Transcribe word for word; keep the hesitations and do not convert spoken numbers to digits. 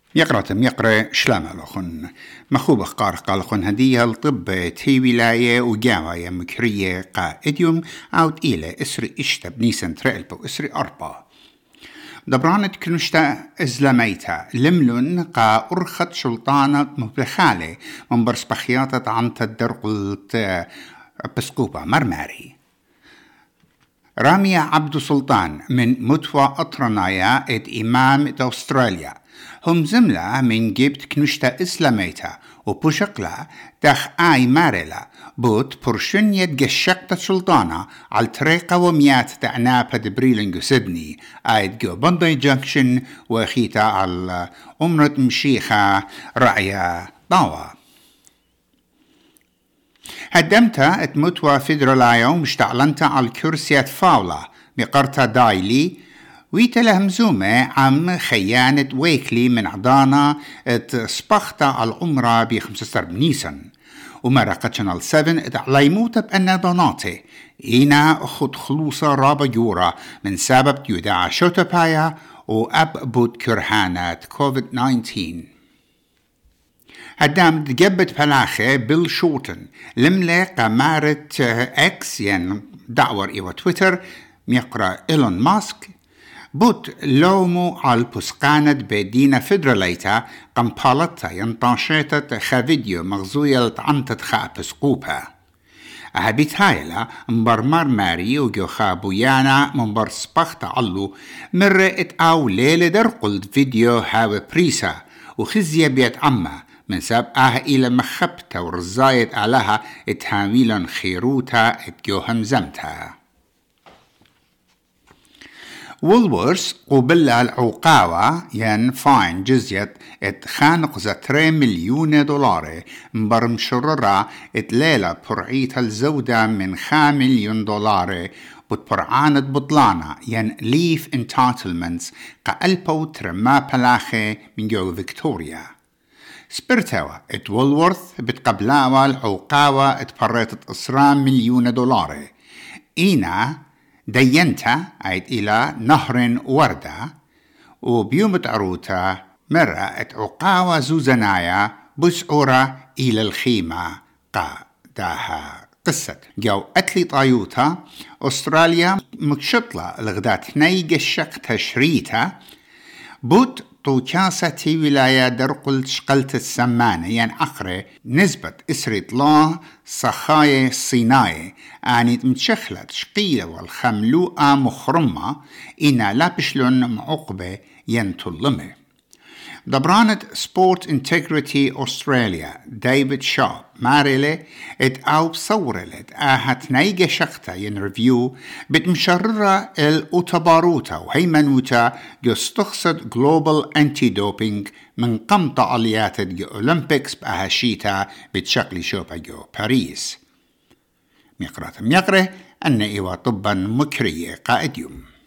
يقرأتم يقرأ شلام لخن مخوب اخقار قالخن هدية الطب تي ولاية وجاوية مكرية قائديوم عود إلى إسري إشتب نيسان ترقلب إسري أربا دبرانت كنشتا إزلاميتا لملون قا أرخت شلطانة مبلخالة من برسبخياتة عن تدرقلت بسقوبة مرماري رامية عبد سلطان من متوى أطرنايا إد إمام إد أستراليا هم زملة من جبت كنشتا إسلاميتا وبوشقلا داخ آي ماريلا بوت برشن يتقشقت سلطانة على طريقة وميات دعنابة دبريلنجو سيدني آيد جو بندي جنكشن وخيتا على أمرة مشيخة رعية طاوة هدمتا اتمتوى فيدرالايا ومشتعلنتا على الكرسيات فاولا بقرتا دايلي ويتلهمزومة عم خيانة ويكلي من عضانا ات سبختا على العمرة بخمسة بنيسن ومرقة شانل سبعة ات عليموتا بأنها دوناتي إينا أخد خلوصة رابا جورا من سبب يدعى شوتبايا وأب بود كرهانة كوفيد تسعة عشر هدام تجبت فلاخة بيل شورتن لملة قمارة اكس ين دعور ايوه تويتر ميقرأ إيلون ماسك بوت لومو على البسقانة بدينا فيدراليتا قمبالتا ينطاشيتا خا فيديو مغزوية لتعنتت خا بسقوبها أهبيت هايلا مبرمار ماري وجو خابويانا منبر سبخت علو مرة اتقاو ليلة درقل فيديو هاو بريسا وخزية بيت عما من ساب آه إلى مخبتا ورزايت علىها اتهاميلا خيروتا اتجو همزمتها وولورث قبل العقاوة ين فاين جزيت ات خانق زتري مليون دولار مبرمشررة ات ليلة برعيتها الزودة من خا مليون دولار بتبرعانة بطلانة ين ليف انتايتلمنتس قلبو ترما بلاخي من جو فيكتوريا سبرتوا ات وولورث بتقبلاوا العقاوة ات بريتت اسران مليون دولار اينا دينتا عيد إلى نهر وردة وبيوم عروتا مرة اتعقاوة زوزنايا بسعورة إلى الخيمة قاداها قصة جو أتلي طايوتا أستراليا مكشطلة لغدات نيج الشق تشريتا بوت طوكاسة تي ولاية درقل شقلت السمانة ين أخرى نسبة إسريت الله صخاية صيناية آنيت متشخلت شقيلة والخملوءة مخرمة إنا لابشلون معقبة ينطلمه دبرانة سبورت انتجريتي أستراليا ديفيد شاب ماريلي ات او بصورلت آهت نيجة شخطة ين ريفيو بتمشررة الأوتباروتا وهيمنوتا جو استخصد جلوبال انتي دوبينج من قمط عليات جو أولمبيكس بأهشيتا بتشكل شوبا جو باريس ميقرات ميقره أن إيوا طبا مكرية قائد يوم